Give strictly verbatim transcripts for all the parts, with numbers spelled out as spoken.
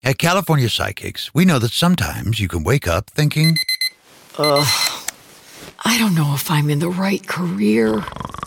At California Psychics, we know that sometimes you can wake up thinking, Ugh, I don't know if I'm in the right career.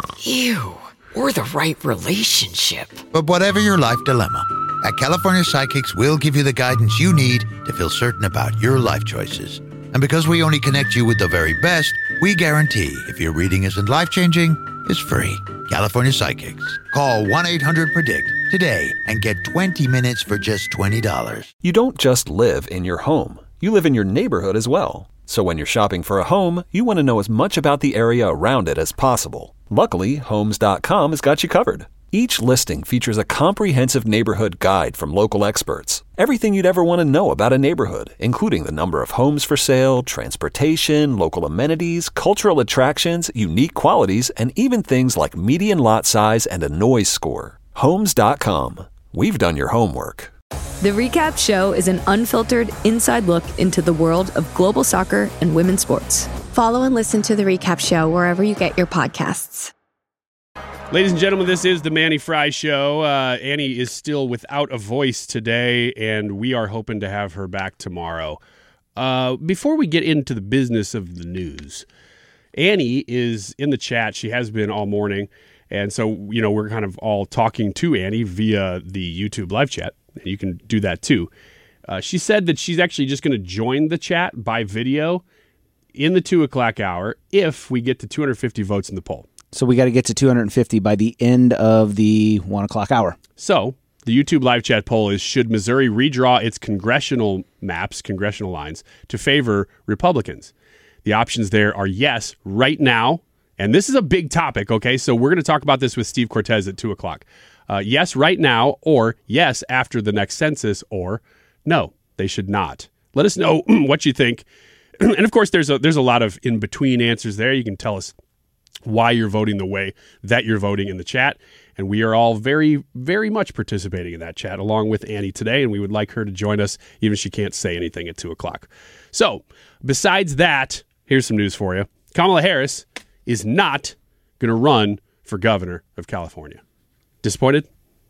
Ew. Or the right relationship. But whatever your life dilemma, at California Psychics, we'll give you the guidance you need to feel certain about your life choices. And because we only connect you with the very best, we guarantee if your reading isn't life-changing, it's free. California Psychics. Call one eight hundred predict today and get twenty minutes for just twenty dollars. You don't just live in your home. You live in your neighborhood as well. So when you're shopping for a home, you want to know as much about the area around it as possible. Luckily, Homes dot com has got you covered. Each listing features a comprehensive neighborhood guide from local experts. Everything you'd ever want to know about a neighborhood, including the number of homes for sale, transportation, local amenities, cultural attractions, unique qualities, and even things like median lot size and a noise score. Homes dot com. We've done your homework. The Recap Show is an unfiltered, inside look into the world of global soccer and women's sports. Follow and listen to The Recap Show wherever you get your podcasts. Ladies and gentlemen, this is the Manny Fry Show. Uh, Annie is still without a voice today, and we are hoping to have her back tomorrow. Uh, before we get into the business of the news, Annie is in the chat. She has been all morning, and so, you know, we're kind of all talking to Annie via the YouTube live chat. You can do that too. Uh, she said that she's actually just going to join the chat by video in the two o'clock hour if we get to two hundred fifty votes in the poll. So we got to get to two hundred fifty by the end of the one o'clock hour. So the YouTube live chat poll is, should Missouri redraw its congressional maps, congressional lines, to favor Republicans? The options there are yes, right now. And this is a big topic, okay? So we're going to talk about this with Steve Cortez at two o'clock. Uh, yes, right now, or yes, after the next census, or no, they should not. Let us know what you think. And of course, there's a, there's a lot of in-between answers there. You can tell us why you're voting the way that you're voting in the chat. And we are all very, very much participating in that chat along with Annie today. And we would like her to join us, even if she can't say anything at two o'clock. So besides that, here's some news for you. Kamala Harris is not going to run for governor of California. Disappointed?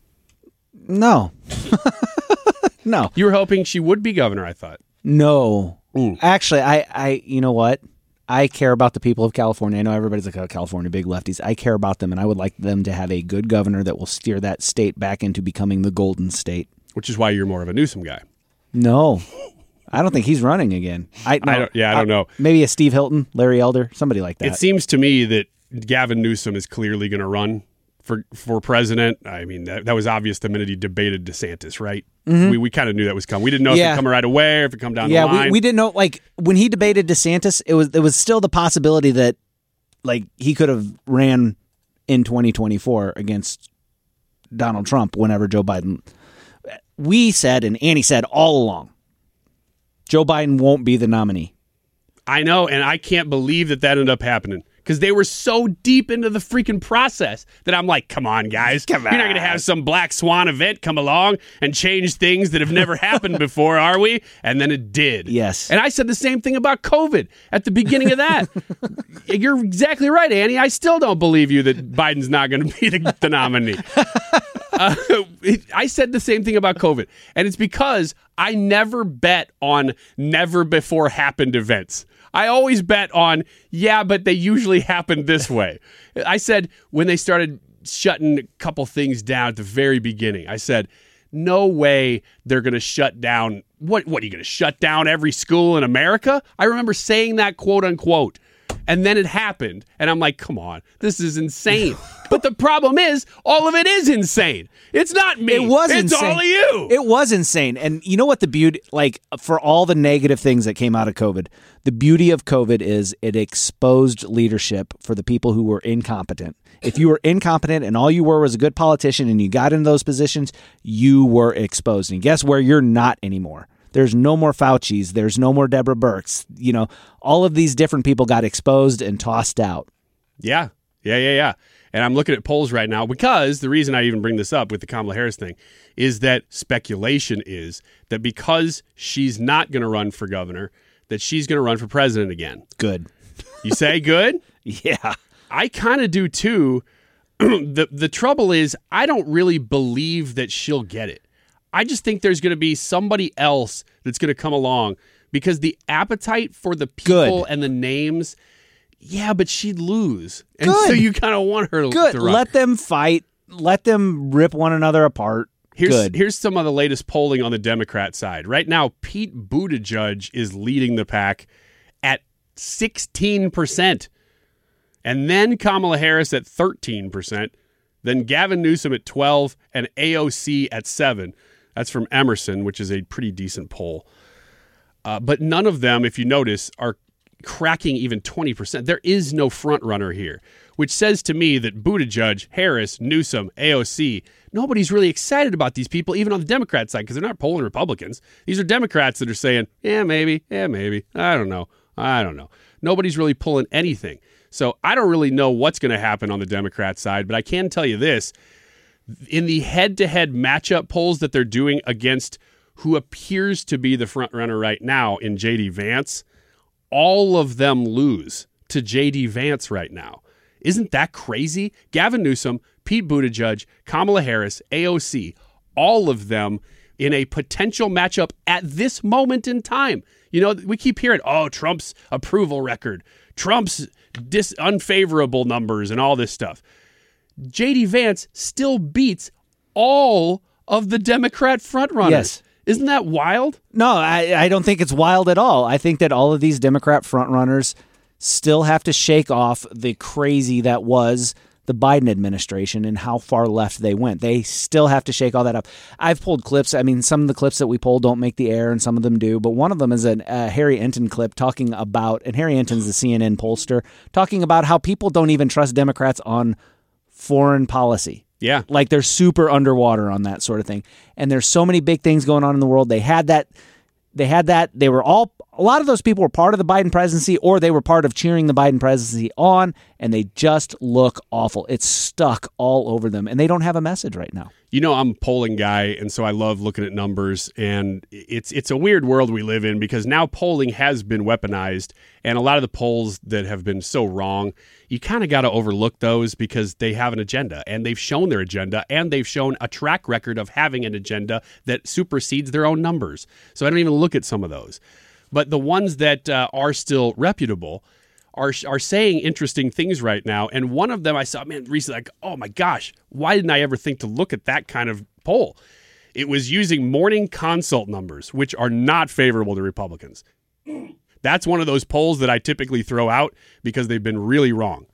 No. No. You were hoping she would be governor, I thought. No. Mm. Actually, I, I, you know what? I care about the people of California. I know everybody's like, oh, California, big lefties. I care about them, and I would like them to have a good governor that will steer that state back into becoming the Golden State. Which is why you're more of a Newsom guy. No. I don't think he's running again. I, no, I don't, yeah, I don't know. Maybe a Steve Hilton, Larry Elder, somebody like that. It seems to me that Gavin Newsom is clearly going to run for for president. I mean, that, that was obvious the minute he debated DeSantis, right? Mm-hmm. We we kind of knew that was coming. We didn't know yeah. if it come right away or if it come down yeah, the line. Yeah, we, we didn't know. Like, when he debated DeSantis, it was there was still the possibility that, like, he could have ran in twenty twenty-four against Donald Trump whenever Joe Biden. We said, and Annie said all along, Joe Biden won't be the nominee. I know, and I can't believe that that ended up happening. Because they were so deep into the freaking process that I'm like, come on, guys. Come on. You're not going to have some black swan event come along and change things that have never happened before, are we? And then it did. Yes. And I said the same thing about COVID at the beginning of that. You're exactly right, Annie. I still don't believe you that Biden's not going to be the, the nominee. Uh, I said the same thing about COVID. And it's because I never bet on never before happened events. I always bet on, yeah, but they usually happen this way. I said when they started shutting a couple things down at the very beginning, I said, no way they're going to shut down. What, what are you going to shut down every school in America? I remember saying that, quote unquote. And then it happened. And I'm like, come on, this is insane. But the problem is, all of it is insane. It's not me. It was it's insane. all of you. It was insane. And you know what the beauty, like, for all the negative things that came out of COVID, the beauty of COVID is it exposed leadership for the people who were incompetent. If you were incompetent and all you were was a good politician and you got into those positions, you were exposed. And guess where you're not anymore? There's no more Fauci's. There's no more Deborah Birx. You know, all of these different people got exposed and tossed out. Yeah, yeah, yeah, yeah. And I'm looking at polls right now because the reason I even bring this up with the Kamala Harris thing is that speculation is that because she's not going to run for governor, that she's going to run for president again. Good. You say good? Yeah. I kind of do too. the The trouble is I don't really believe that she'll get it. I just think there's going to be somebody else that's going to come along because the appetite for the people Good. and the names, yeah, but she'd lose. And Good. so you kind of want her Good. to run. Let them fight. Let them rip one another apart. Here's, Good. here's some of the latest polling on the Democrat side. Right now, Pete Buttigieg is leading the pack at sixteen percent. And then Kamala Harris at thirteen percent. Then Gavin Newsom at twelve and A O C at seven. That's from Emerson, which is a pretty decent poll. Uh, but none of them, if you notice, are cracking even twenty percent. There is no front runner here, which says to me that Buttigieg, Harris, Newsom, A O C, nobody's really excited about these people, even on the Democrat side, because they're not polling Republicans. These are Democrats that are saying, yeah, maybe, yeah, maybe. I don't know. I don't know. Nobody's really pulling anything. So I don't really know what's going to happen on the Democrat side, but I can tell you this. In the head-to-head matchup polls that they're doing against who appears to be the front runner right now in J D Vance, all of them lose to J D Vance right now. Isn't that crazy? Gavin Newsom, Pete Buttigieg, Kamala Harris, A O C, all of them in a potential matchup at this moment in time. You know, we keep hearing, oh, Trump's approval record, Trump's dis- unfavorable numbers and all this stuff. J D Vance still beats all of the Democrat frontrunners. Yes. Isn't that wild? No, I, I don't think it's wild at all. I think that all of these Democrat frontrunners still have to shake off the crazy that was the Biden administration and how far left they went. They still have to shake all that up. I've pulled clips. I mean, some of the clips that we pull don't make the air and some of them do, but one of them is a uh, Harry Enton clip talking about, and Harry Enton's the C N N pollster, talking about how people don't even trust Democrats on foreign policy. Yeah. Like they're super underwater on that sort of thing. And there's so many big things going on in the world. They had that, they had that, they were all, a lot of those people were part of the Biden presidency or they were part of cheering the Biden presidency on, and they just look awful. It's stuck all over them, and they don't have a message right now. You know, I'm a polling guy, and so I love looking at numbers, and it's it's a weird world we live in because now polling has been weaponized, and a lot of the polls that have been so wrong, you kind of got to overlook those because they have an agenda, and they've shown their agenda, and they've shown a track record of having an agenda that supersedes their own numbers. So I don't even look at some of those. But the ones that uh, are still reputable are are saying interesting things right now. And one of them I saw, man, recently, like, oh my gosh, why didn't I ever think to look at that kind of poll? It was using morning consult numbers, which are not favorable to Republicans. That's one of those polls that I typically throw out because they've been really wrong.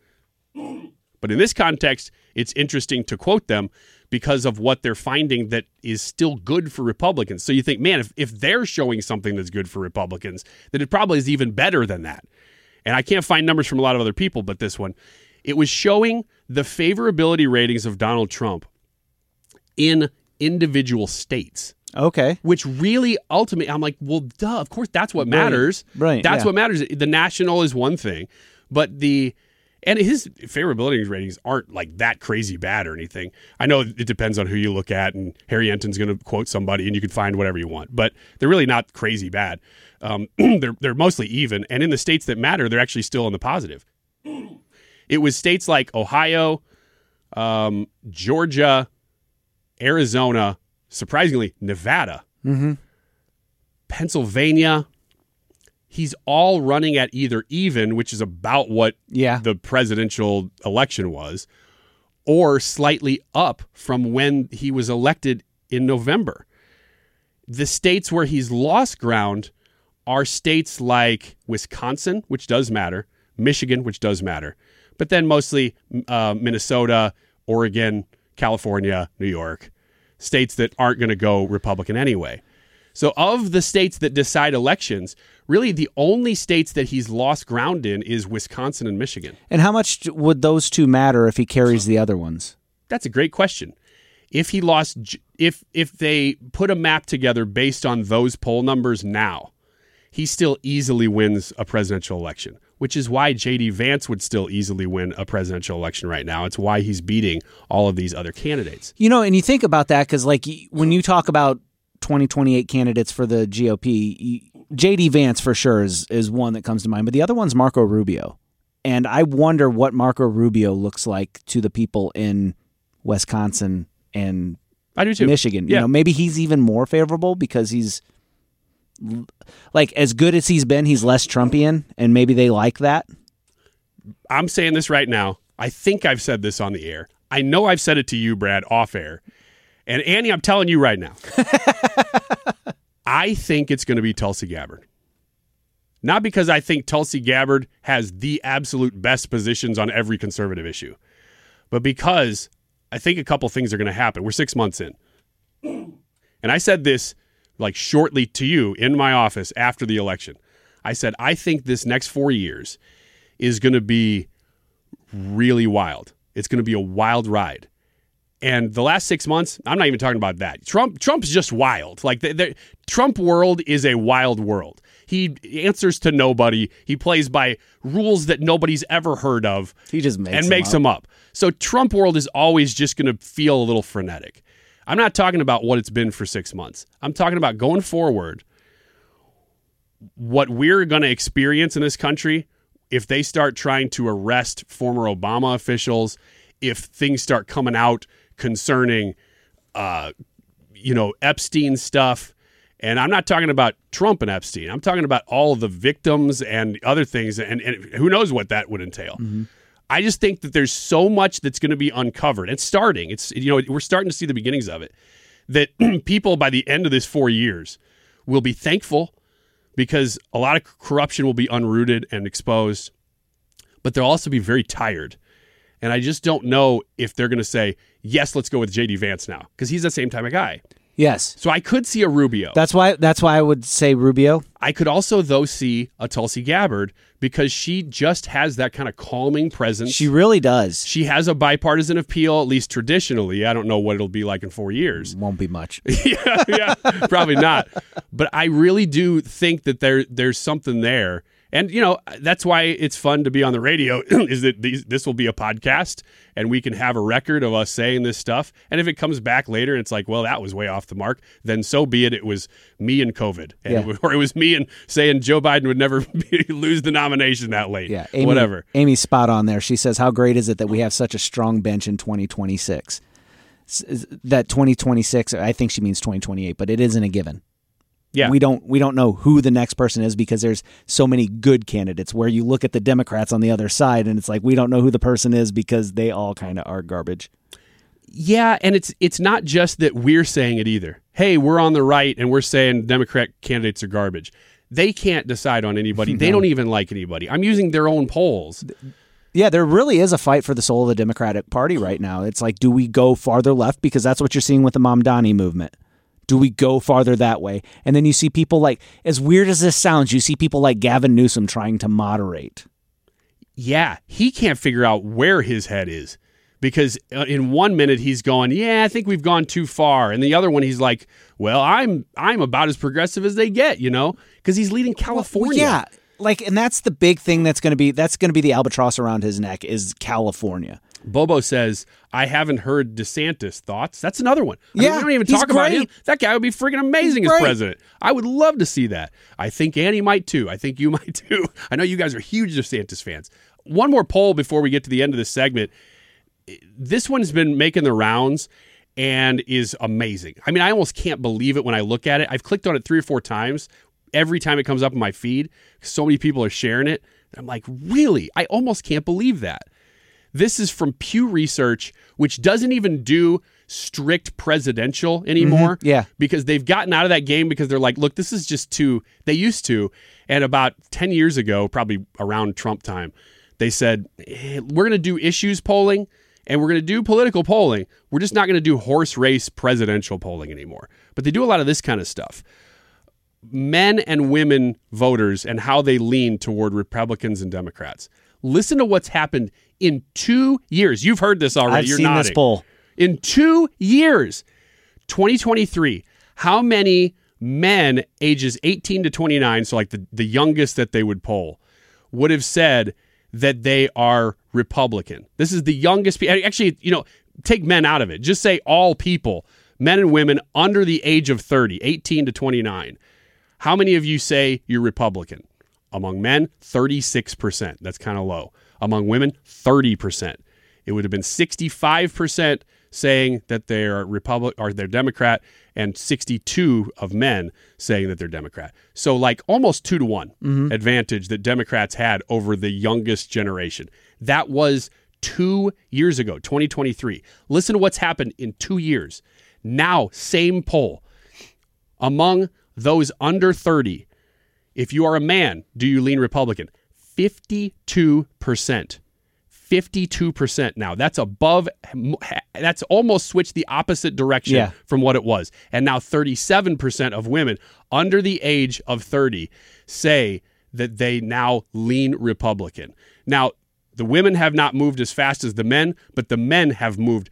But in this context, it's interesting to quote them because of what they're finding that is still good for Republicans. So you think, man, if, if they're showing something that's good for Republicans, then it probably is even better than that. And I can't find numbers from a lot of other people, but this one, it was showing the favorability ratings of Donald Trump in individual states. Okay. Which really ultimately, I'm like, well, duh, of course, that's what matters. Right. right that's yeah. what matters. The national is one thing, but the, and his favorability ratings aren't like that crazy bad or anything. I know it depends on who you look at, and Harry Enton's going to quote somebody, and you can find whatever you want, but they're really not crazy bad. Um, they're they're mostly even, and in the states that matter, they're actually still in the positive. It was states like Ohio, um, Georgia, Arizona, surprisingly, Nevada, mm-hmm. Pennsylvania. He's all running at either even, which is about what yeah. the presidential election was, or slightly up from when he was elected in November. The states where he's lost ground are states like Wisconsin, which does matter, Michigan, which does matter, but then mostly uh, Minnesota, Oregon, California, New York, states that aren't going to go Republican anyway. So of the states that decide elections, really the only states that he's lost ground in is Wisconsin and Michigan. And how much would those two matter if he carries the other ones? That's a great question. If he lost, if if they put a map together based on those poll numbers now, he still easily wins a presidential election, which is why J D Vance would still easily win a presidential election right now. It's why he's beating all of these other candidates. You know, and you think about that because, like, when you talk about twenty twenty-eight candidates for the G O P, J D Vance for sure is, is one that comes to mind, but the other one's Marco Rubio. And I wonder what Marco Rubio looks like to the people in Wisconsin and I do too. Michigan. Yeah. You know, maybe he's even more favorable because he's like as good as he's been, he's less Trumpian, and maybe they like that. I'm saying this right now. I think I've said this on the air. I know I've said it to you, Brad, off air. And Annie, I'm telling you right now. I think it's going to be Tulsi Gabbard. Not because I think Tulsi Gabbard has the absolute best positions on every conservative issue, but because I think a couple things are going to happen. We're six months in. And I said this like shortly to you in my office after the election. I said, I think this next four years is going to be really wild. It's going to be a wild ride. And the last six months, I'm not even talking about that. Trump, Trump's just wild. Like the, the Trump world is a wild world. He answers to nobody. He plays by rules that nobody's ever heard of. He just makes and them makes up. them up. So Trump world is always just going to feel a little frenetic. I'm not talking about what it's been for six months. I'm talking about going forward. What we're going to experience in this country, if they start trying to arrest former Obama officials, if things start coming out concerning, uh, you know, Epstein stuff. And I'm not talking about Trump and Epstein. I'm talking about all of the victims and other things. And, and who knows what that would entail. Mm-hmm. I just think that there's so much that's going to be uncovered. It's starting. It's, you know, we're starting to see the beginnings of it. That people by the end of this four years will be thankful because a lot of corruption will be unrooted and exposed. But they'll also be very tired. And I just don't know if they're going to say, yes, let's go with J D Vance now. Because he's the same type of guy. Yes. So I could see a Rubio. That's why That's why I would say Rubio. I could also, though, see a Tulsi Gabbard because she just has that kind of calming presence. She really does. She has a bipartisan appeal, at least traditionally. I don't know what it'll be like in four years. Won't be much. yeah, yeah, probably not. But I really do think that there there's something there. And, you know, that's why it's fun to be on the radio, is that these, this will be a podcast, and we can have a record of us saying this stuff. And if it comes back later and it's like, well, that was way off the mark, then so be it. It was me and COVID. And Yeah. it was, or it was me and saying Joe Biden would never be, lose the nomination that late. Yeah, Amy, Whatever. Amy's spot on there. She says, how great is it that we have such a strong bench in twenty twenty-six? S- That twenty twenty-six, I think she means twenty twenty-eight, but it isn't a given. Yeah. We don't we don't know who the next person is because there's so many good candidates where you look at the Democrats on the other side and it's like we don't know who the person is because they all kind of are garbage. Yeah, and it's it's not just that we're saying it either. Hey, we're on the right and we're saying Democrat candidates are garbage. They can't decide on anybody. They don't even like anybody. I'm using their own polls. Yeah, there really is a fight for the soul of the Democratic Party right now. It's like, do we go farther left? Because that's what you're seeing with the Mamdani movement. Do we go farther that way? And then you see people like, as weird as this sounds, you see people like Gavin Newsom trying to moderate. Yeah, he can't figure out where his head is because in one minute he's going, yeah, I think we've gone too far. And the other one, he's like, well, I'm I'm about as progressive as they get, you know, because he's leading California. Well, yeah, like, and that's the big thing that's going to be, that's going to be the albatross around his neck is California. Bobo says, I haven't heard DeSantis thoughts. That's another one. I Yeah, mean, we don't even he's talk about great. him. That guy would be freaking amazing He's as great. president. I would love to see that. I think Annie might too. I think you might too. I know you guys are huge DeSantis fans. One more poll before we get to the end of this segment. This one's been making the rounds and is amazing. I mean, I almost can't believe it when I look at it. I've clicked on it three or four times. Every time it comes up in my feed, so many people are sharing it. I'm like, really? I almost can't believe that. This is from Pew Research, which doesn't even do strict presidential anymore. Mm-hmm. Yeah. Because they've gotten out of that game because they're like, look, this is just too, they used to. And about ten years ago, probably around Trump time, they said, eh, we're going to do issues polling and we're going to do political polling. We're just not going to do horse race presidential polling anymore. But they do a lot of this kind of stuff. Men and women voters and how they lean toward Republicans and Democrats. Listen to what's happened in two years. You've heard this already. I've You're seen nodding. this poll. In two years, twenty twenty-three, how many men ages eighteen to twenty-nine, so like the, the youngest that they would poll, would have said that they are Republican? This is the youngest. Actually, you know, take men out of it. Just say all people, men and women under the age of thirty, eighteen to twenty-nine. How many of you say you're Republican? Among men, thirty-six percent. That's kind of low. Among women, thirty percent. It would have been sixty-five percent saying that they're Republic or they're Democrat, and sixty-two of men saying that they're Democrat. So like almost two to one mm-hmm. advantage that Democrats had over the youngest generation. That was two years ago, twenty twenty-three. Listen to what's happened in two years. Now, same poll. Among those under thirty, if you are a man, do you lean Republican? fifty-two percent. fifty-two percent now. That's above, that's almost switched the opposite direction yeah. from what it was. And now thirty-seven percent of women under the age of thirty say that they now lean Republican. Now, the women have not moved as fast as the men, but the men have moved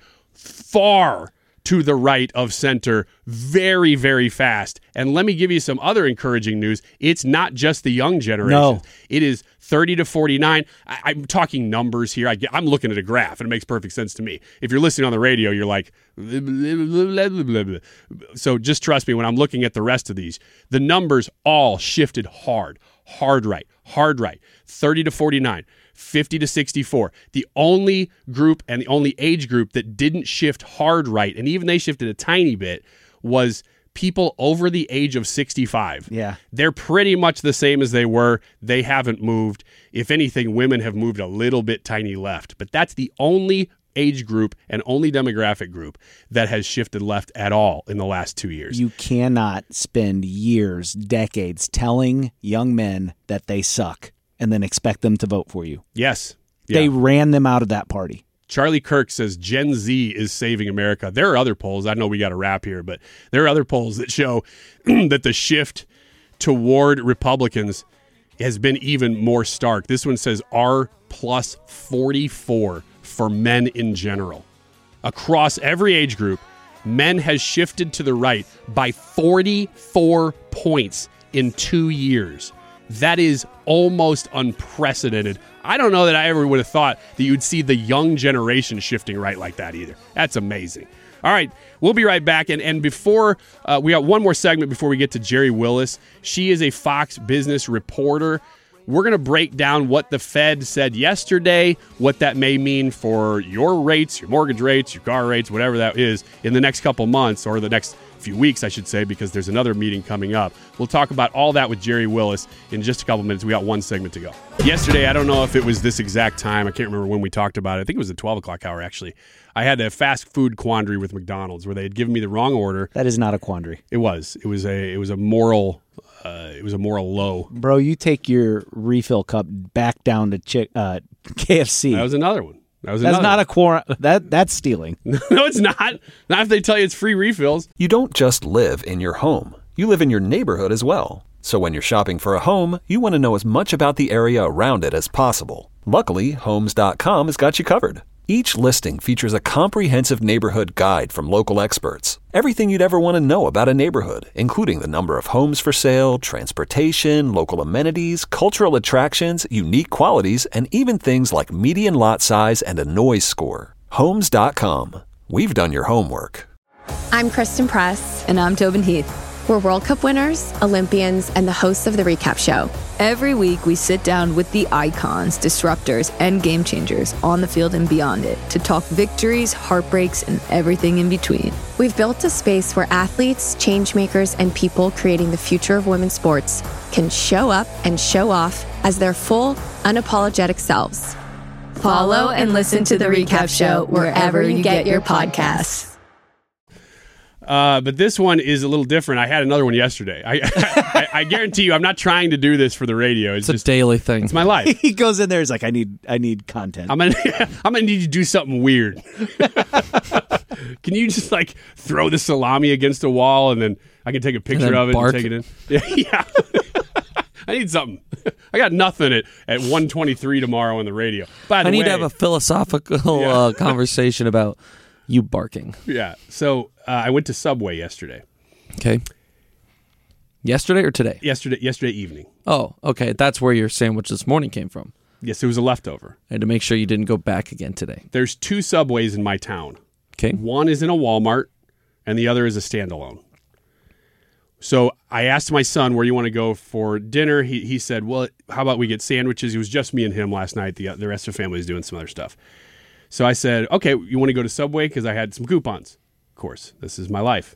far to the right of center very, very fast. And let me give you some other encouraging news. It's not just the young generation. No. It is thirty to forty-nine. I, I'm talking numbers here. I, I'm looking at a graph, and it makes perfect sense to me. If you're listening on the radio, you're like, blah, blah, blah, blah, blah. So just trust me when I'm looking at the rest of these. The numbers all shifted hard, hard right, hard right, thirty to forty-nine. fifty to sixty-four. The only group and the only age group that didn't shift hard right, and even they shifted a tiny bit, was people over the age of sixty-five. Yeah. They're pretty much the same as they were. They haven't moved. If anything, women have moved a little bit tiny left. But that's the only age group and only demographic group that has shifted left at all in the last two years. You cannot spend years, decades telling young men that they suck and then expect them to vote for you. Yes. Yeah. They ran them out of that party. Charlie Kirk says Gen Z is saving America. There are other polls. I know we got to wrap here, but there are other polls that show that the shift toward Republicans has been even more stark. This one says R plus forty-four for men in general. Across every age group, men has shifted to the right by forty-four points in two years. That is almost unprecedented. I don't know that I ever would have thought that you'd see the young generation shifting right like that either. That's amazing. All right, we'll be right back. And, and before, uh, we got one more segment before we get to Jerry Willis. She is a Fox Business reporter. We're going to break down what the Fed said yesterday, what that may mean for your rates, your mortgage rates, your car rates, whatever that is, in the next couple months, or the next few weeks, I should say, because there's another meeting coming up. We'll talk about all that with Jerry Willis in just a couple minutes. We got one segment to go. Yesterday, I don't know if it was this exact time. I can't remember when we talked about it. I think it was the twelve o'clock hour, actually. I had a fast food quandary with McDonald's where they had given me the wrong order. That is not a quandary. It was. It was a. It was a moral. Uh, it was a moral low. Bro, you take your refill cup back down to Chick, uh, K F C. That was another one. That was that's another not one. a quar. That that's stealing. No, it's not. Not if they tell you it's free refills. You don't just live in your home. You live in your neighborhood as well. So when you're shopping for a home, you want to know as much about the area around it as possible. Luckily, Homes dot com has got you covered. Each listing features a comprehensive neighborhood guide from local experts. Everything you'd ever want to know about a neighborhood, including the number of homes for sale, transportation, local amenities, cultural attractions, unique qualities, and even things like median lot size and a noise score. Homes dot com. We've done your homework. I'm Kristen Press. And I'm Tobin Heath. We're World Cup winners, Olympians, and the hosts of The Recap Show. Every week, we sit down with the icons, disruptors, and game changers on the field and beyond it to talk victories, heartbreaks, and everything in between. We've built a space where athletes, changemakers, and people creating the future of women's sports can show up and show off as their full, unapologetic selves. Follow and listen to The Recap Show wherever you get your podcasts. Uh, but this one is a little different. I had another one yesterday. I, I, I guarantee you, I'm not trying to do this for the radio. It's, it's just a daily thing. It's my life. He goes in there. He's like, I need, I need content. I'm gonna, I'm gonna need you to do something weird. Can you just like throw the salami against a wall and then I can take a picture of it bark. and take it in? Yeah. yeah. I need something. I got nothing at, at one twenty-three tomorrow on the radio. By the I need way, to have a philosophical Yeah. uh, conversation about you barking. Yeah. So uh, I went to Subway yesterday. Okay. Yesterday or today? Yesterday, yesterday evening. Oh, okay. That's where your sandwich this morning came from. Yes, it was a leftover. I had to make sure you didn't go back again today. There's two Subways in my town. Okay. One is in a Walmart, and the other is a standalone. So I asked my son, where you want to go for dinner? He he said, well, how about we get sandwiches? It was just me and him last night. The, the rest of the family is doing some other stuff. So I said, okay, you want to go to Subway? Because I had some coupons. Of course, this is my life.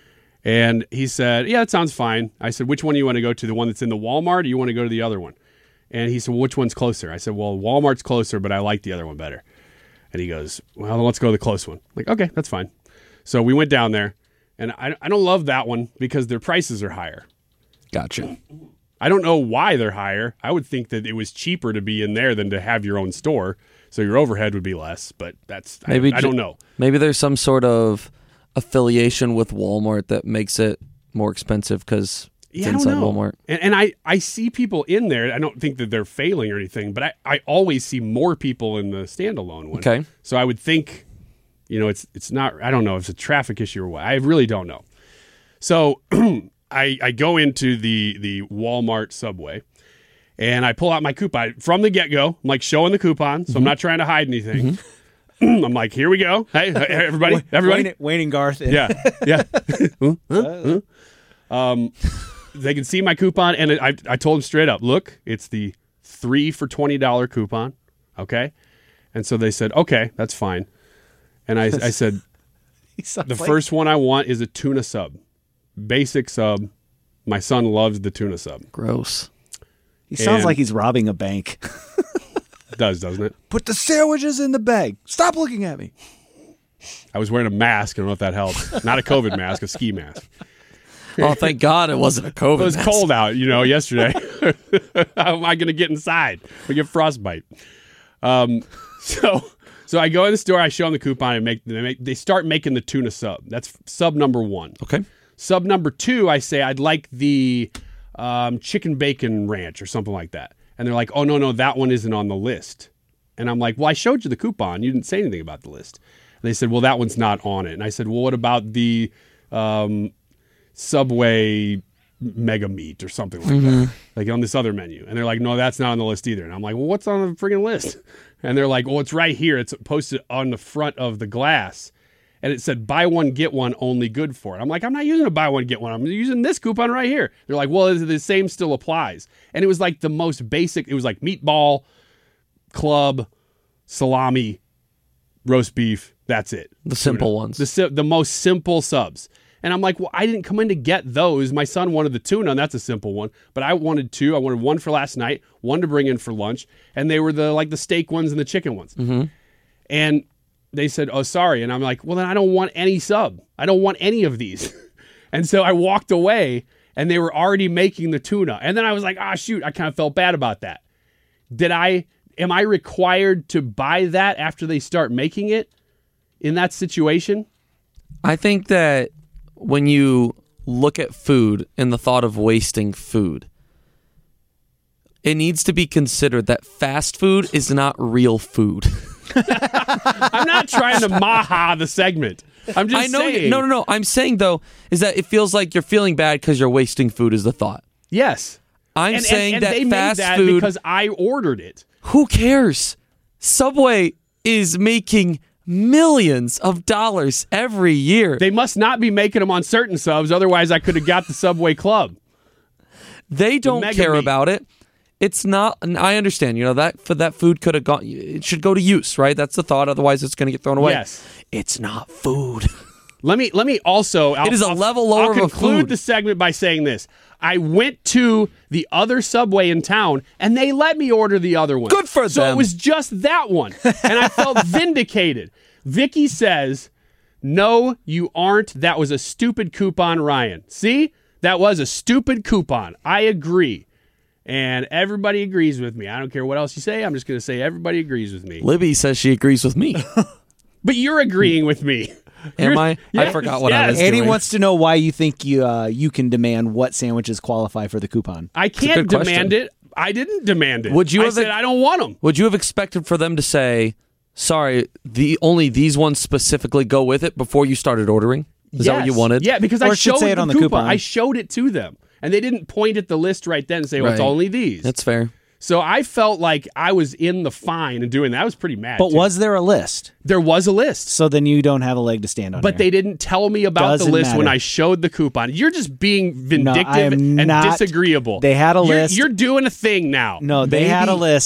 And he said, yeah, that sounds fine. I said, which one do you want to go to? The one that's in the Walmart, or you want to go to the other one? And he said, well, which one's closer? I said, well, Walmart's closer, but I like the other one better. And he goes, well, then let's go to the close one. I'm like, okay, that's fine. So we went down there, and I, I don't love that one because their prices are higher. Gotcha. I don't know why they're higher. I would think that it was cheaper to be in there than to have your own store, so your overhead would be less, but that's, Maybe I, I don't know. Maybe there's some sort of affiliation with Walmart that makes it more expensive because it's Yeah, I don't inside know. Walmart. And, and I, I see people in there. I don't think that they're failing or anything, but I, I always see more people in the standalone one. Okay. So I would think, you know, it's it's not, I don't know if it's a traffic issue or what. I really don't know. So I, I go into the, the Walmart Subway, and I pull out my coupon from the get-go. I'm like showing the coupon, so mm-hmm. I'm not trying to hide anything. Mm-hmm. I'm like, here we go. Hey, everybody, everybody. Wayne, Wayne and Garth. Yeah, yeah. huh? Huh? Huh? Um, they can see my coupon, and I, I told them straight up, look, it's the three for twenty dollars coupon, okay? And so they said, okay, that's fine. And I, I said, the like- first one I want is a tuna sub, basic sub. My son loves the tuna sub. Gross. He sounds And- like he's robbing a bank. It does, doesn't it? Put the sandwiches in the bag. Stop looking at me. I was wearing a mask. I don't know if that helps. Not a COVID mask, a ski mask. Oh, thank God it wasn't a COVID It was mask. cold out, you know, yesterday. How am I going to get inside? We get frostbite. Um, so, so I go in the store. I show them the coupon, and make they make they start making the tuna sub. That's sub number one. Okay. Sub number two, I say I'd like the um, chicken bacon ranch or something like that. And they're like, oh no no, that one isn't on the list. And I'm like, well, I showed you the coupon. You didn't say anything about the list. And they said, well, that one's not on it. And I said, well, what about the um, Subway Mega Meat or something like Mm-hmm. that, like on this other menu? And they're like, no, that's not on the list either. And I'm like, well, what's on the friggin' list? And they're like, well, it's right here. It's posted on the front of the glass. And it said, buy one, get one, only good for it. I'm like, I'm not using a buy one, get one. I'm using this coupon right here. They're like, well, the same still applies. And it was like the most basic. It was like meatball, club, salami, roast beef. That's it. The simple ones. The, si- the most simple subs. And I'm like, well, I didn't come in to get those. My son wanted the tuna, and that's a simple one. But I wanted two. I wanted one for last night, one to bring in for lunch. And they were the like the steak ones and the chicken ones. Mm-hmm. And they said, oh, sorry. And I'm like, well, then I don't want any sub. I don't want any of these. And so I walked away, and they were already making the tuna. And then I was like, ah, shoot, I kind of felt bad about that. Did I, am I required to buy that after they start making it in that situation? I think that when you look at food and the thought of wasting food, it needs to be considered that fast food is not real food. I'm not trying to maha the segment. I'm just I know. saying. No, no, no. I'm saying, though, is that it feels like you're feeling bad because you're wasting food is the thought. Yes. I'm and, saying and, and that they fast made that food... because I ordered it. Who cares? Subway is making millions of dollars every year. They must not be making them on certain subs. Otherwise, I could have got the Subway Club. They don't Mega care Meat. about it. It's not. And I understand. You know that for that food could have gone. It should go to use, right? That's the thought. Otherwise, it's going to get thrown away. Yes. It's not food. Let me let me also. I'll, It is a I'll- level lower I'll of a conclude food. the segment by saying this. I went to the other Subway in town, and they let me order the other one. Good for so them. it was just that one, and I felt vindicated. Vicky says, "No, you aren't. That was a stupid coupon, Ryan. See, that was a stupid coupon. I agree." And everybody agrees with me. I don't care what else you say. I'm just going to say everybody agrees with me. Libby says she agrees with me. But you're agreeing with me. Am You're- I? I Yes, forgot what I was yes. Annie doing. wants to know why you think you uh, you can demand what sandwiches qualify for the coupon. I a can't good question. demand it. I didn't demand it. Would you I have- said I don't want them. Would you have expected for them to say, "Sorry, the only these ones specifically go with it" before you started ordering? Is that what you wanted? Yeah, because Or I it should showed say it the on the coupon. coupon. I showed it to them, and they didn't point at the list right then and say, "Well, it's Right. only these." That's fair. So I felt like I was in the fine and doing that. I was pretty mad. But too. was there a list? there was a list? So then you don't have a leg to stand on. But here. they didn't tell me about Doesn't the list when matter. I showed the coupon. You're just being vindictive I am and not. disagreeable. They had a You're- list. You're doing a thing now. No, they had a Maybe- list.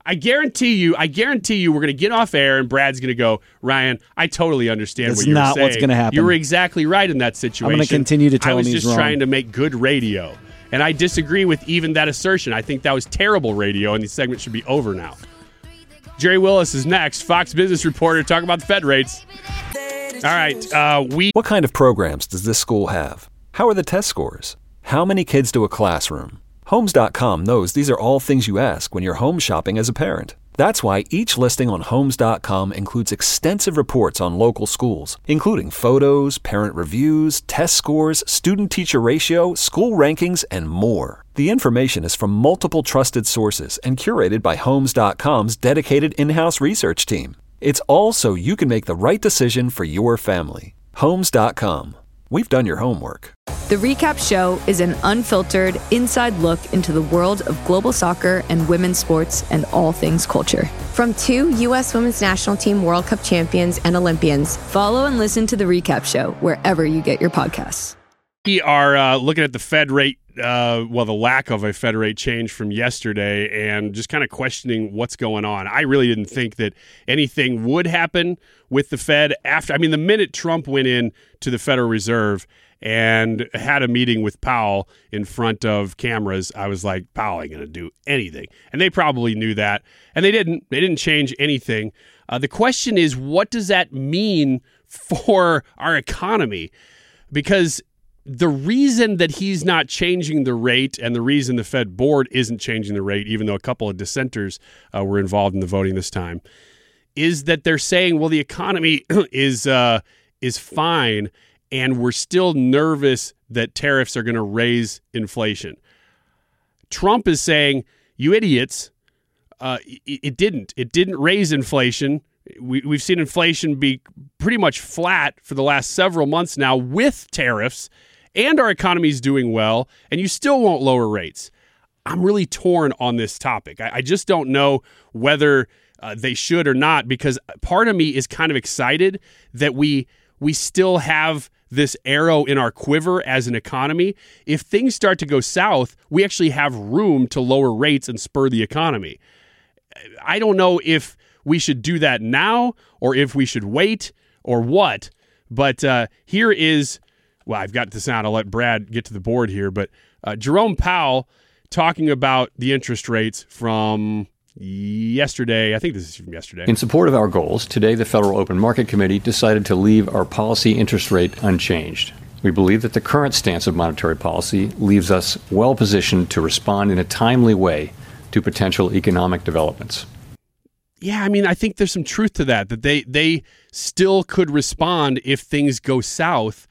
I guarantee you, I guarantee you we're going to get off air and Brad's going to go, Ryan, I totally understand That's what you're not saying. what's going to happen. You were exactly right in that situation. I'm going to continue to tell I was him he's just wrong. trying to make good radio. And I disagree with even that assertion. I think that was terrible radio, and the segment should be over now. Jerry Willis is next, Fox Business Reporter, talking about the Fed rates. All right, uh, we... What kind of programs does this school have? How are the test scores? How many kids do a classroom? Homes dot com knows these are all things you ask when you're home shopping as a parent. That's why each listing on Homes dot com includes extensive reports on local schools, including photos, parent reviews, test scores, student-teacher ratio, school rankings, and more. The information is from multiple trusted sources and curated by Homes dot com's dedicated in-house research team. It's all so you can make the right decision for your family. Homes dot com. We've done your homework. The Recap Show is an unfiltered, inside look into the world of global soccer and women's sports and all things culture. From two U S Women's National Team World Cup champions and Olympians. Follow and listen to The Recap Show wherever you get your podcasts. We are uh, looking at the Fed rate, uh, well, the lack of a Fed rate change from yesterday, and just kind of questioning what's going on. I really didn't think that anything would happen with the Fed after. I mean, the minute Trump went in to the Federal Reserve and had a meeting with Powell in front of cameras, I was like, Powell ain't going to do anything. And they probably knew that. And they didn't. They didn't change anything. Uh, the question is, what does that mean for our economy? Because the reason that he's not changing the rate and the reason the Fed board isn't changing the rate, even though a couple of dissenters uh, were involved in the voting this time, is that they're saying, well, the economy is uh, is fine, and we're still nervous that tariffs are going to raise inflation. Trump is saying, you idiots, uh, it, it didn't. It didn't raise inflation. We, we've seen inflation be pretty much flat for the last several months now with tariffs, and our economy is doing well, and you still won't lower rates. I'm really torn on this topic. I, I just don't know whether uh, they should or not, because part of me is kind of excited that we we still have this arrow in our quiver as an economy. If things start to go south, we actually have room to lower rates and spur the economy. I don't know if we should do that now or if we should wait or what, but uh, here is... Well, I've got the sound. I'll let Brad get to the board here. But uh, Jerome Powell talking about the interest rates from yesterday. I think this is from yesterday. In support of our goals, today the Federal Open Market Committee decided to leave our policy interest rate unchanged. We believe that the current stance of monetary policy leaves us well positioned to respond in a timely way to potential economic developments. Yeah, I mean, I think there's some truth to that, that they, they still could respond if things go south.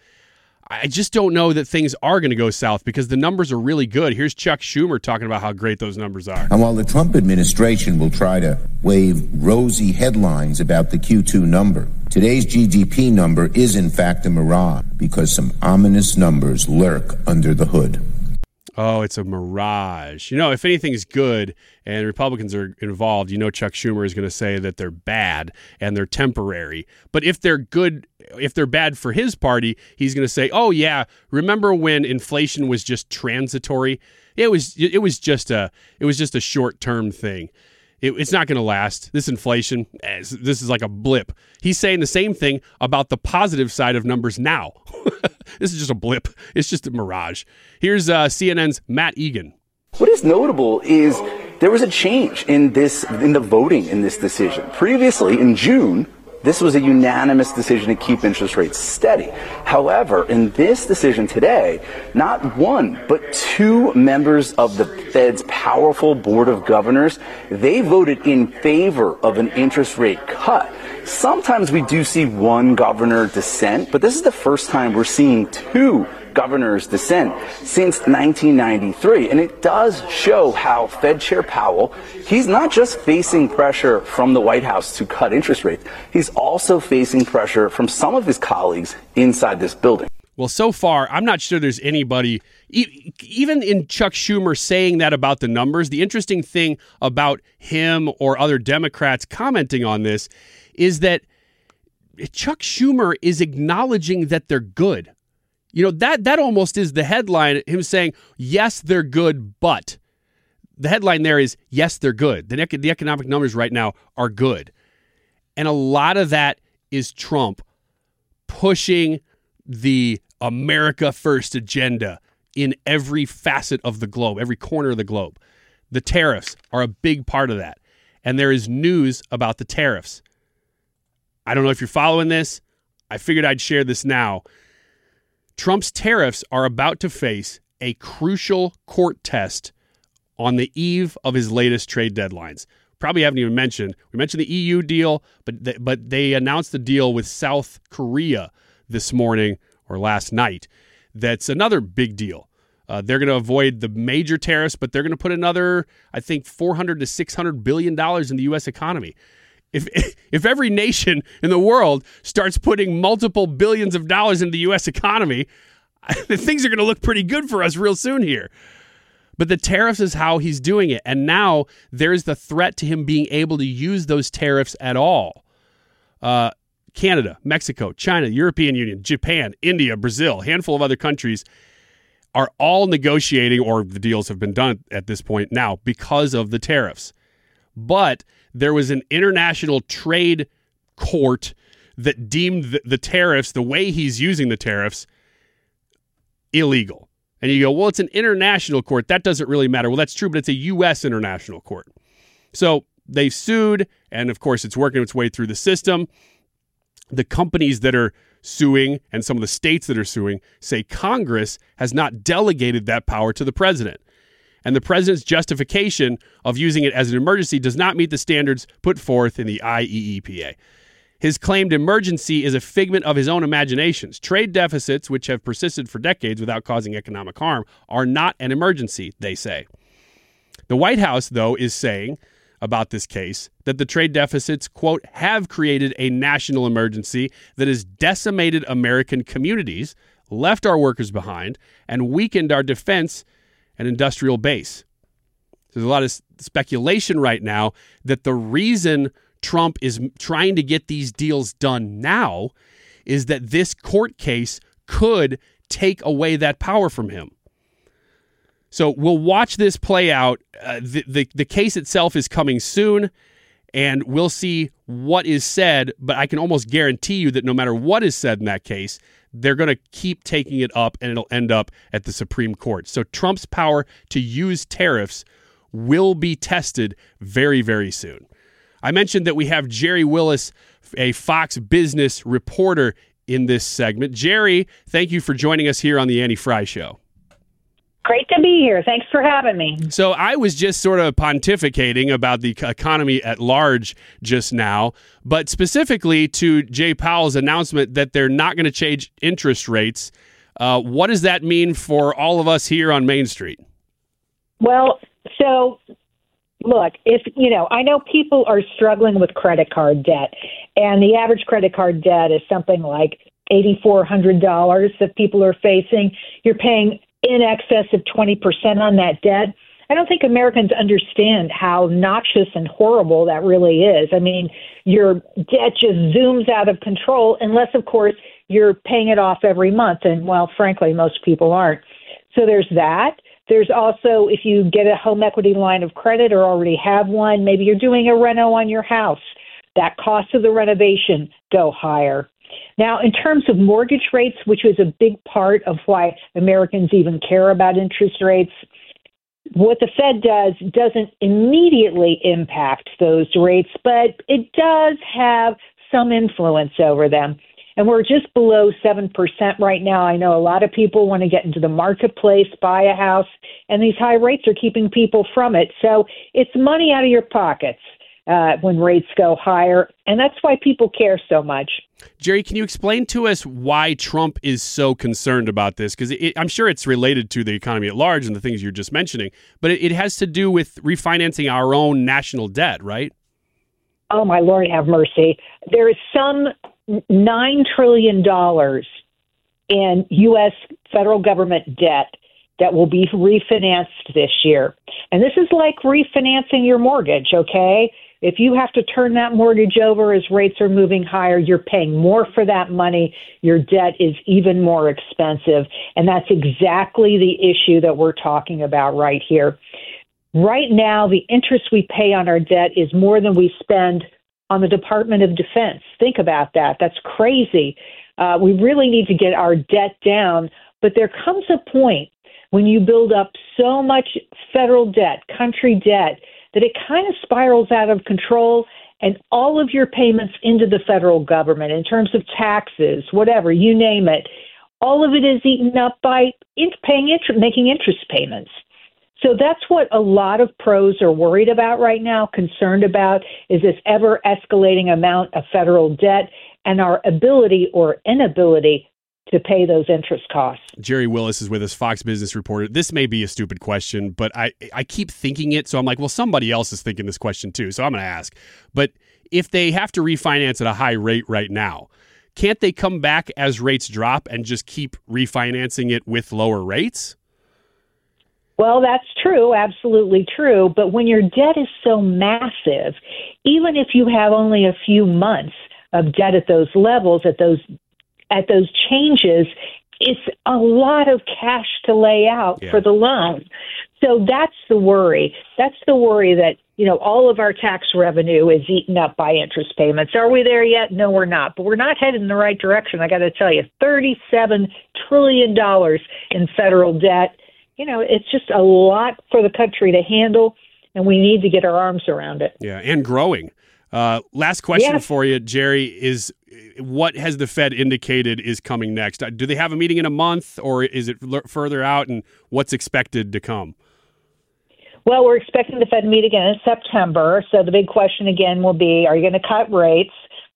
I just don't know that things are going to go south because the numbers are really good. Here's Chuck Schumer talking about how great those numbers are. And while the Trump administration will try to wave rosy headlines about the Q two number, today's G D P number is in fact a mirage because some ominous numbers lurk under the hood. Oh, it's a mirage. You know, if anything's good and Republicans are involved, you know Chuck Schumer is going to say that they're bad and they're temporary. But if they're good, if they're bad for his party, he's going to say, oh, yeah, remember when inflation was just transitory? It was it was just a it was just a short-term thing. It, it's not going to last. This inflation, this is like a blip. He's saying the same thing about the positive side of numbers now. This is just a blip. It's just a mirage. Here's uh, C N N's Matt Egan. What is notable is there was a change in this in the voting in this decision. Previously, in June, this was a unanimous decision to keep interest rates steady. However, in this decision today, not one, but two members of the Fed's powerful board of governors, they voted in favor of an interest rate cut. Sometimes we do see one governor dissent, but this is the first time we're seeing two governors dissent since nineteen ninety-three. And it does show how Fed Chair Powell, he's not just facing pressure from the White House to cut interest rates, he's also facing pressure from some of his colleagues inside this building. Well, so far, I'm not sure there's anybody, e- even in Chuck Schumer saying that about the numbers, the interesting thing about him or other Democrats commenting on this is that Chuck Schumer is acknowledging that they're good. You know, that that almost is the headline, him saying, yes, they're good, but the headline there is, yes, they're good. The, the economic numbers right now are good. And a lot of that is Trump pushing the America First agenda in every facet of the globe, every corner of the globe. The tariffs are a big part of that. And there is news about the tariffs. I don't know if you're following this. I figured I'd share this now. Trump's tariffs are about to face a crucial court test on the eve of his latest trade deadlines. Probably haven't even mentioned. We mentioned the E U deal, but they, but they announced the deal with South Korea this morning or last night. That's another big deal. Uh, they're going to avoid the major tariffs, but they're going to put another, I think, four hundred to six hundred billion dollars in the U S economy. If if every nation in the world starts putting multiple billions of dollars into the U S economy, things are going to look pretty good for us real soon here. But the tariffs is how he's doing it. And now there's the threat to him being able to use those tariffs at all. Uh, Canada, Mexico, China, European Union, Japan, India, Brazil, a handful of other countries are all negotiating, or the deals have been done at this point now because of the tariffs. But there was an international trade court that deemed the, the tariffs, the way he's using the tariffs, illegal. And you go, well, it's an international court. That doesn't really matter. Well, that's true, but it's a U S international court. So they sued, and of course, it's working its way through the system. The companies that are suing and some of the states that are suing say Congress has not delegated that power to the president. And the president's justification of using it as an emergency does not meet the standards put forth in the I E E P A. His claimed emergency is a figment of his own imaginations. Trade deficits, which have persisted for decades without causing economic harm, are not an emergency, they say. The White House, though, is saying about this case that the trade deficits, quote, have created a national emergency that has decimated American communities, left our workers behind, and weakened our defense and industrial base. There's a lot of speculation right now that the reason Trump is trying to get these deals done now is that this court case could take away that power from him. So we'll watch this play out. Uh, the, the, the case itself is coming soon, and we'll see what is said, but I can almost guarantee you that no matter what is said in that case, they're going to keep taking it up, and it'll end up at the Supreme Court. So Trump's power to use tariffs will be tested very, very soon. I mentioned that we have Jerry Willis, a Fox Business reporter, in this segment. Jerry, thank you for joining us here on the Annie Frey Show. Great to be here. Thanks for having me. So I was just sort of pontificating about the economy at large just now, but specifically to Jay Powell's announcement that they're not going to change interest rates. Uh, what does that mean for all of us here on Main Street? Well, so look, if you know, I know people are struggling with credit card debt, and the average credit card debt is something like eight thousand four hundred dollars that people are facing. You're paying in excess of twenty percent on that debt. I don't think Americans understand how noxious and horrible that really is. I mean, your debt just zooms out of control unless, of course, you're paying it off every month. And, well, frankly, most people aren't. So there's that. There's also, if you get a home equity line of credit or already have one, maybe you're doing a reno on your house, that cost of the renovation go higher. Now, in terms of mortgage rates, which was a big part of why Americans even care about interest rates, what the Fed does doesn't immediately impact those rates, but it does have some influence over them. And we're just below seven percent right now. I know a lot of people want to get into the marketplace, buy a house, and these high rates are keeping people from it. So it's money out of your pockets uh, when rates go higher, and that's why people care so much. Jerry, can you explain to us why Trump is so concerned about this? Because I'm sure it's related to the economy at large and the things you're just mentioning, but it, it has to do with refinancing our own national debt, right? Oh, my Lord, have mercy. There is some nine trillion dollars in U S federal government debt that will be refinanced this year. And this is like refinancing your mortgage, okay? If you have to turn that mortgage over as rates are moving higher, you're paying more for that money. Your debt is even more expensive. And that's exactly the issue that we're talking about right here. Right now, the interest we pay on our debt is more than we spend on the Department of Defense. Think about that. That's crazy. Uh, we really need to get our debt down. But there comes a point when you build up so much federal debt, country debt, that it kind of spirals out of control, and all of your payments into the federal government in terms of taxes, whatever, you name it, all of it is eaten up by in- paying interest, making interest payments. So that's what a lot of pros are worried about right now, concerned about, is this ever-escalating amount of federal debt and our ability or inability to pay those interest costs. Jerry Willis is with us, Fox Business reporter. This may be a stupid question, but I, I keep thinking it, so I'm like, well, somebody else is thinking this question too, so I'm going to ask. But if they have to refinance at a high rate right now, can't they come back as rates drop and just keep refinancing it with lower rates? Well, that's true, absolutely true. But when your debt is so massive, even if you have only a few months of debt at those levels, at those at those changes, it's a lot of cash to lay out yeah. for the loan. So that's the worry. That's the worry that, you know, all of our tax revenue is eaten up by interest payments. Are we there yet? No, we're not. But we're not headed in the right direction. I got to tell you, thirty-seven trillion dollars in federal debt. You know, it's just a lot for the country to handle, and we need to get our arms around it. Yeah, and growing. Uh, last question yes. for you, Jerry, is what has the Fed indicated is coming next? Do they have a meeting in a month, or is it l- further out, and what's expected to come? Well, we're expecting the Fed to meet again in September. So the big question again will be, are you going to cut rates?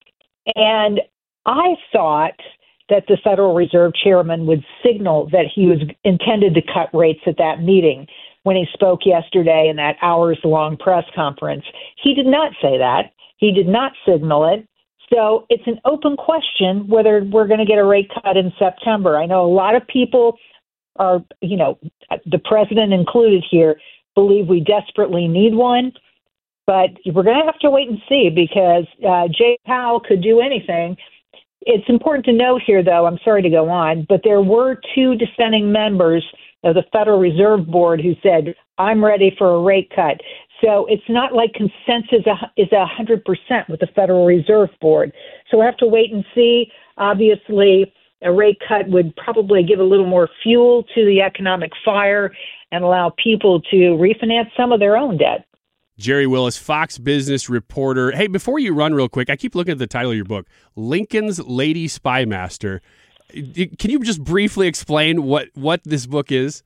And I thought that the Federal Reserve Chairman would signal that he was intended to cut rates at that meeting when he spoke yesterday in that hours-long press conference. He did not say that. He did not signal it. So it's an open question whether we're going to get a rate cut in September. I know a lot of people are, you know, the president included here, believe we desperately need one. But we're going to have to wait and see because uh, Jay Powell could do anything. It's important to note here, though, I'm sorry to go on, but there were two dissenting members of the Federal Reserve Board who said, I'm ready for a rate cut. So it's not like consensus is one hundred percent with the Federal Reserve Board. So we'll have to wait and see. Obviously, a rate cut would probably give a little more fuel to the economic fire and allow people to refinance some of their own debt. Jerry Willis, Fox Business reporter. Hey, before you run real quick, I keep looking at the title of your book, Lincoln's Lady Spy Master. Can you just briefly explain what, what this book is?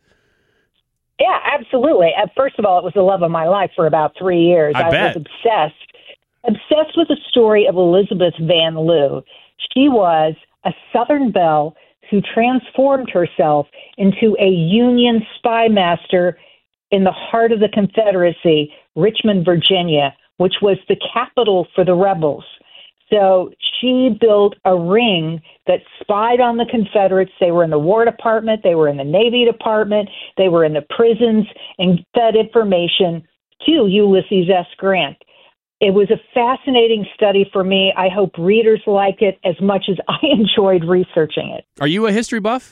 Yeah, absolutely. Uh, first of all, it was the love of my life for about three years. I, I bet. was obsessed, obsessed with the story of Elizabeth Van Lew. She was a Southern belle who transformed herself into a Union spy master in the heart of the Confederacy, Richmond, Virginia, which was the capital for the rebels. So she built a ring that spied on the Confederates. They were in the War Department, they were in the Navy Department, they were in the prisons, and fed information to Ulysses S. Grant. It was a fascinating study for me. I hope readers like it as much as I enjoyed researching it. Are you a history buff?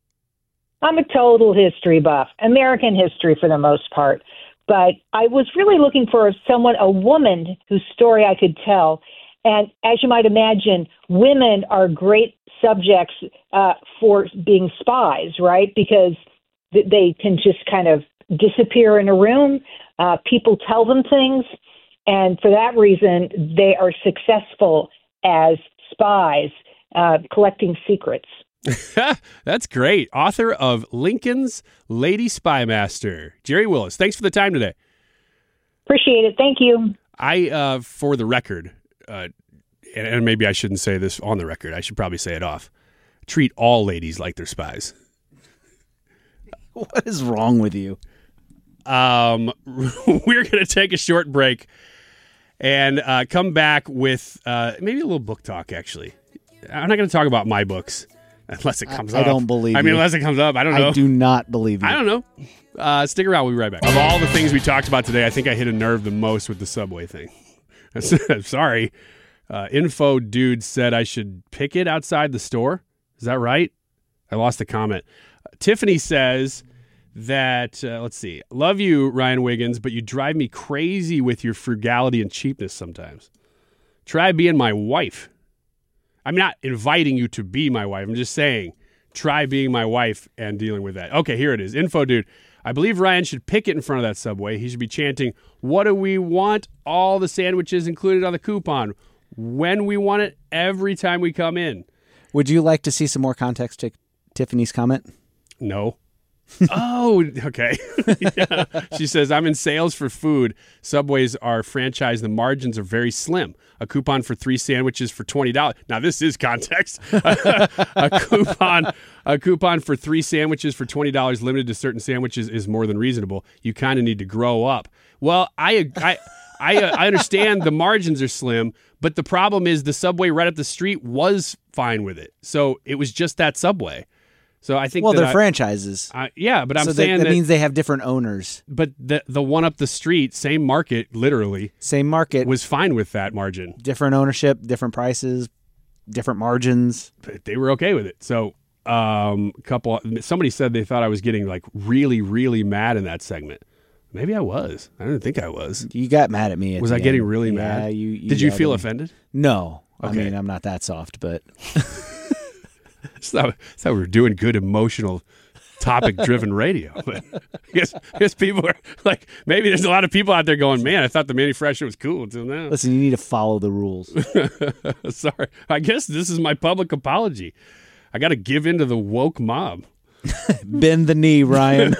I'm a total history buff, American history for the most part. But I was really looking for someone, a woman whose story I could tell. And as you might imagine, women are great subjects uh, for being spies, right? Because th- they can just kind of disappear in a room. Uh, people tell them things. And for that reason, they are successful as spies, uh, collecting secrets. That's great. Author of Lincoln's Lady Spy Master, Jerry Willis. Thanks for the time today. Appreciate it. Thank you. I, uh, for the record, uh, and, and maybe I shouldn't say this on the record, I should probably say it off, treat all ladies like they're spies. What is wrong with you? Um, we're going to take a short break and uh, come back with uh, maybe a little book talk, actually. I'm not going to talk about my books. Unless it comes I, up. I don't believe I mean, you. unless it comes up. I don't know. I do not believe you. I don't know. Uh, stick around. We'll be right back. Of all the things we talked about today, I think I hit a nerve the most with the Subway thing. I'm sorry. Uh, Info Dude said I should pick it outside the store. Is that right? I lost the comment. Uh, Tiffany says that, uh, let's see, love you, Ryan Wiggins, but you drive me crazy with your frugality and cheapness sometimes. Try being my wife. I'm not inviting you to be my wife. I'm just saying, try being my wife and dealing with that. Okay, here it is. Info dude. I believe Ryan should pick it in front of that Subway. He should be chanting, what do we want? All the sandwiches included on the coupon. When we want it, every time we come in. Would you like to see some more context to Tiffany's comment? No. Oh, okay. Yeah. She says, I'm in sales for food. Subways are franchised. The margins are very slim. A coupon for three sandwiches for twenty dollars. Now, this is context. a coupon a coupon for three sandwiches for twenty dollars limited to certain sandwiches is more than reasonable. You kind of need to grow up. Well, I I I, uh, I understand the margins are slim, but the problem is the Subway right up the street was fine with it. So it was just that Subway. So I think well, that they're I, franchises. I, yeah, but I'm so saying that, that, that means they have different owners. But the the one up the street, same market, literally, same market, was fine with that margin. Different ownership, different prices, different margins. But they were okay with it. So, um, a couple. Somebody said they thought I was getting like really, really mad in that segment. Maybe I was. I didn't think I was. You got mad at me. At was I end. getting really yeah, mad? You, you Did you feel offended? No. Okay. I mean, I'm not that soft, but. So we were doing good emotional topic-driven radio. But I guess, I guess people are like, maybe there's a lot of people out there going, man, I thought the manufacturer was cool until now. Listen, you need to follow the rules. Sorry. I guess this is my public apology. I got to give in to the woke mob. Bend the knee, Ryan.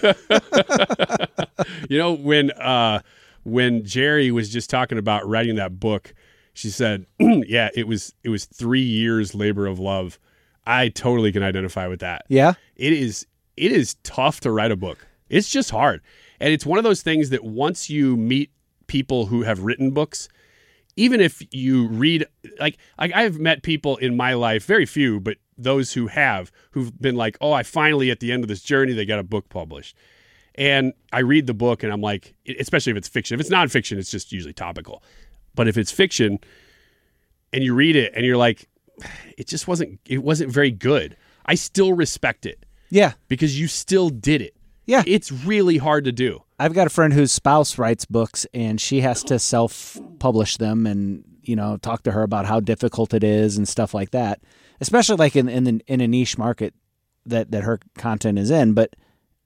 You know, when uh, when Jerry was just talking about writing that book, she said, yeah, it was it was three years labor of love. I totally can identify with that. Yeah? It is it is tough to write a book. It's just hard. And it's one of those things that once you meet people who have written books, even if you read, like, like I've met people in my life, very few, but those who have, who've been like, oh, I finally, at the end of this journey, they got a book published. And I read the book and I'm like, especially if it's fiction. If it's nonfiction, it's just usually topical. But if it's fiction and you read it and you're like, it just wasn't, it wasn't very good. I still respect it. Yeah. Because you still did it. Yeah. It's really hard to do. I've got a friend whose spouse writes books and she has to self-publish them and, you know, talk to her about how difficult it is and stuff like that, especially like in in, the, in a niche market that, that her content is in. But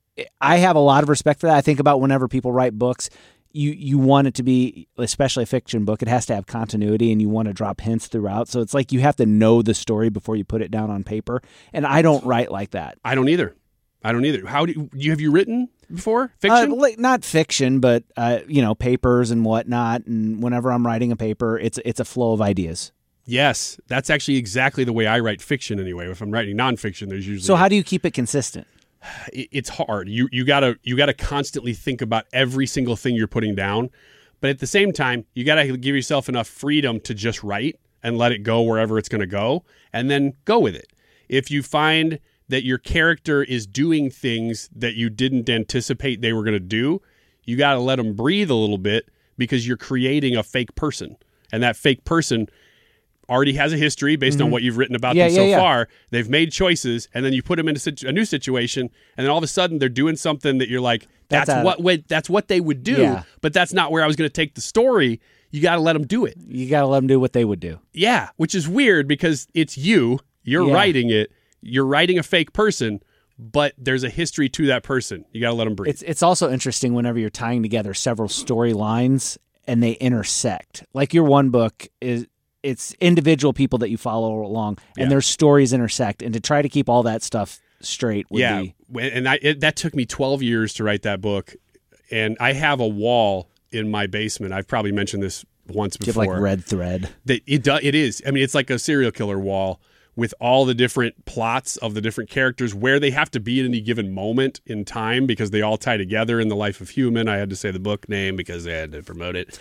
I have a lot of respect for that. I think about whenever people write books, you you want it to be, especially a fiction book, it has to have continuity and you want to drop hints throughout. So it's like you have to know the story before you put it down on paper. And I don't write like that. I don't either. I don't either. How do you, have you written before? Fiction? Uh, like, not fiction, but uh, you know, papers and whatnot. And whenever I'm writing a paper, it's it's a flow of ideas. Yes, that's actually exactly the way I write fiction anyway. If I'm writing nonfiction, there's usually so. How do you keep it consistent? It's hard. You you gotta you gotta constantly think about every single thing you're putting down, but at the same time, you gotta give yourself enough freedom to just write and let it go wherever it's going to go, and then go with it. If you find that your character is doing things that you didn't anticipate they were going to do, you gotta let them breathe a little bit because you're creating a fake person, and that fake person already has a history based mm-hmm. on what you've written about yeah, them yeah, so yeah. far. They've made choices, and then you put them into situ- a new situation, and then all of a sudden they're doing something that you're like, that's, that's what wait, that's what they would do, yeah. but that's not where I was going to take the story. You got to let them do it. You got to let them do what they would do. Yeah, which is weird because it's you. You're yeah. writing it. You're writing a fake person, but there's a history to that person. You got to let them breathe. It's it's also interesting whenever you're tying together several storylines and they intersect. Like your one book is. It's individual people that you follow along, and yeah. their stories intersect. And to try to keep all that stuff straight would yeah. be... And I, it, that took me twelve years to write that book. And I have a wall in my basement. I've probably mentioned this once before. You have like red thread. That it, do, it is. I mean, it's like a serial killer wall with all the different plots of the different characters, where they have to be at any given moment in time because they all tie together in the life of human. I had to say the book name because I had to promote it.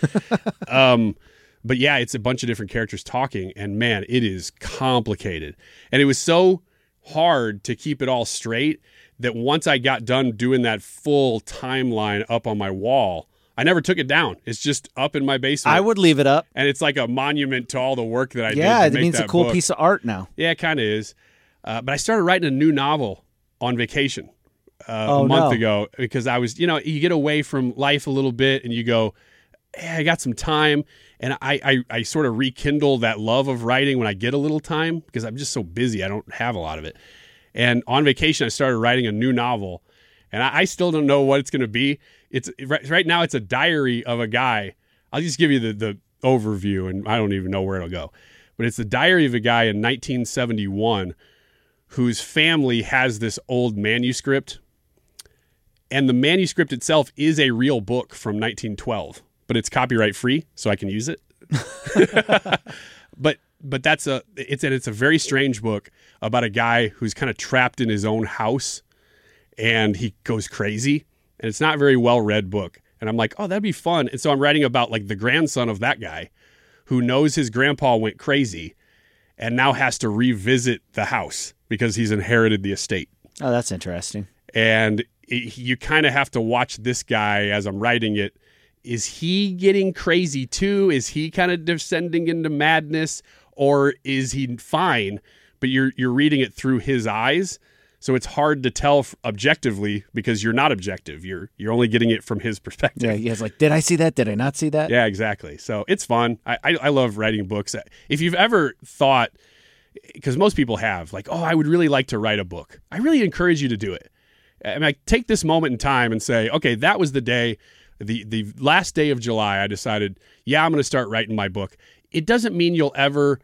um But yeah, it's a bunch of different characters talking, and man, it is complicated. And it was so hard to keep it all straight that once I got done doing that full timeline up on my wall, I never took it down. It's just up in my basement. I would leave it up. And it's like a monument to all the work that I yeah, did to it make means that a cool book. piece of art now. Yeah, it kind of is. Uh, but I started writing a new novel on vacation uh, Oh, a month no. ago because I was, you know, you get away from life a little bit and you go, hey, I got some time. And I, I, I sort of rekindle that love of writing when I get a little time because I'm just so busy. I don't have a lot of it. And on vacation, I started writing a new novel. And I, I still don't know what it's going to be. It's right, right now, it's a diary of a guy. I'll just give you the, the overview, and I don't even know where it'll go. But it's the diary of a guy in nineteen seventy-one whose family has this old manuscript. And the manuscript itself is a real book from nineteen twelve. But it's copyright free, so I can use it. but but that's a it's and it's a very strange book about a guy who's kind of trapped in his own house, and he goes crazy. And it's not a very well read book. And I'm like, oh, that'd be fun. And so I'm writing about like the grandson of that guy, who knows his grandpa went crazy, and now has to revisit the house because he's inherited the estate. Oh, that's interesting. And it, you kind of have to watch this guy as I'm writing it. Is he getting crazy too? Is he kind of descending into madness, or is he fine? But you're you're reading it through his eyes, so it's hard to tell objectively because you're not objective. You're you're only getting it from his perspective. Yeah, he's like, did I see that? Did I not see that? Yeah, exactly. So it's fun. I I, I love writing books. If you've ever thought, because most people have, like, oh, I would really like to write a book. I really encourage you to do it. I mean, like, take this moment in time and say, okay, that was the day. The the last day of July, I decided, yeah, I'm going to start writing my book. It doesn't mean you'll ever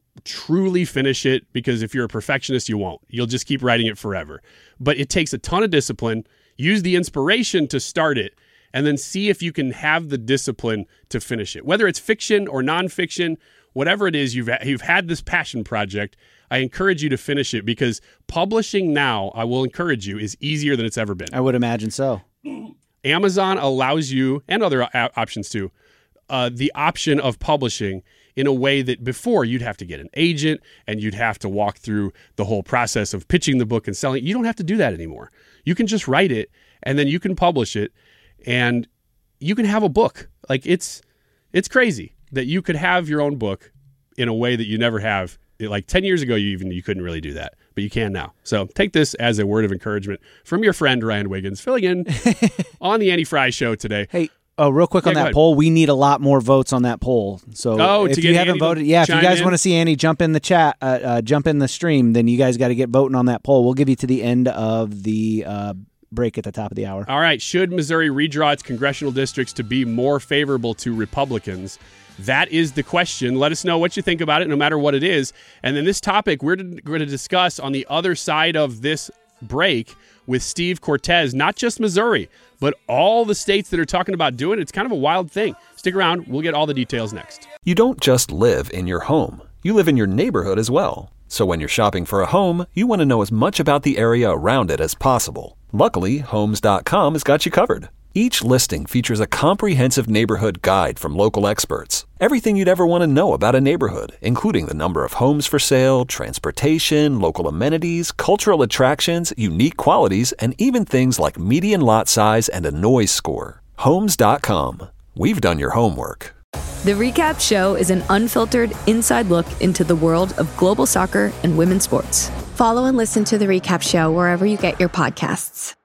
truly finish it, because if you're a perfectionist, you won't. You'll just keep writing it forever. But it takes a ton of discipline. Use the inspiration to start it, and then see if you can have the discipline to finish it. Whether it's fiction or nonfiction, whatever it is, you've you've had this passion project, I encourage you to finish it, because publishing now, I will encourage you, is easier than it's ever been. I would imagine so. Amazon allows you, and other a- options too, uh, the option of publishing in a way that before you'd have to get an agent and you'd have to walk through the whole process of pitching the book and selling it. You don't have to do that anymore. You can just write it, and then you can publish it, and you can have a book. Like, it's it's crazy that you could have your own book in a way that you never have. Like ten years ago, you even you couldn't really do that, but you can now. So take this as a word of encouragement from your friend Ryan Wiggins, filling in on the Andy Fry Show today. Hey, oh, real quick Yeah, on go that ahead. poll, we need a lot more votes on that poll. So Oh, if to you get haven't Andy to voted, yeah, if you chime guys in? want to see Andy jump in the chat, uh, uh, jump in the stream, then you guys got to get voting on that poll. We'll give you to the end of the uh, break at the top of the hour. All right. Should Missouri redraw its congressional districts to be more favorable to Republicans? That is the question. Let us know what you think about it, no matter what it is. And then this topic we're going to discuss on the other side of this break with Steve Cortez, not just Missouri, but all the states that are talking about doing it. It's kind of a wild thing. Stick around. We'll get all the details next. You don't just live in your home. You live in your neighborhood as well. So when you're shopping for a home, you want to know as much about the area around it as possible. Luckily, Homes dot com has got you covered. Each listing features a comprehensive neighborhood guide from local experts. Everything you'd ever want to know about a neighborhood, including the number of homes for sale, transportation, local amenities, cultural attractions, unique qualities, and even things like median lot size and a noise score. Homes dot com. We've done your homework. The Recap Show is an unfiltered, inside look into the world of global soccer and women's sports. Follow and listen to The Recap Show wherever you get your podcasts.